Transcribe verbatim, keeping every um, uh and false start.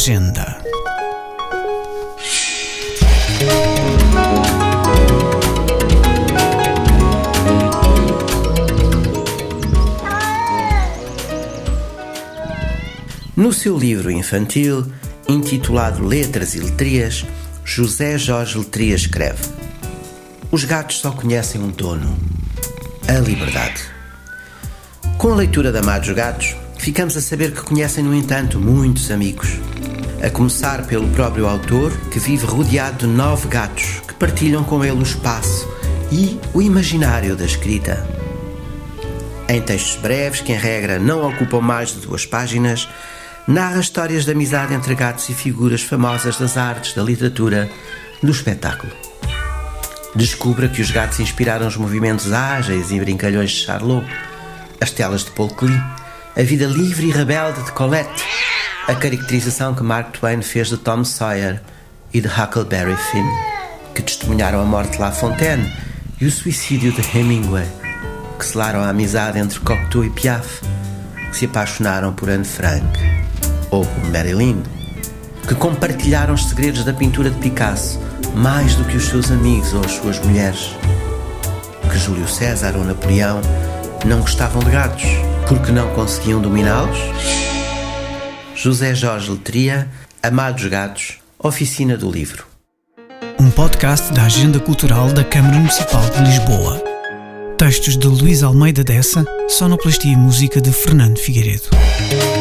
Agenda. No seu livro infantil, intitulado Letras e Letrias, José Jorge Letria escreve: os gatos só conhecem um dono, a liberdade. Com a leitura de Amados Gatos, ficamos a saber que conhecem, no entanto, muitos amigos. A começar pelo próprio autor, que vive rodeado de nove gatos que partilham com ele o espaço e o imaginário da escrita. Em textos breves, que em regra não ocupam mais de duas páginas, narra histórias de amizade entre gatos e figuras famosas das artes, da literatura, do espetáculo. Descubra que os gatos inspiraram os movimentos ágeis e brincalhões de Charlot, as telas de Paul Klee, a vida livre e rebelde de Colette, a caracterização que Mark Twain fez de Tom Sawyer e de Huckleberry Finn, que testemunharam a morte de La Fontaine e o suicídio de Hemingway, que selaram a amizade entre Cocteau e Piaf, que se apaixonaram por Anne Frank, ou por Marilyn, que compartilharam os segredos da pintura de Picasso mais do que os seus amigos ou as suas mulheres, que Júlio César ou Napoleão não gostavam de gatos porque não conseguiam dominá-los. José Jorge Letria, Amados Gatos, Oficina do Livro. Um podcast da Agenda Cultural da Câmara Municipal de Lisboa. Textos de Luís Almeida Dessa, sonoplastia e música de Fernando Figueiredo.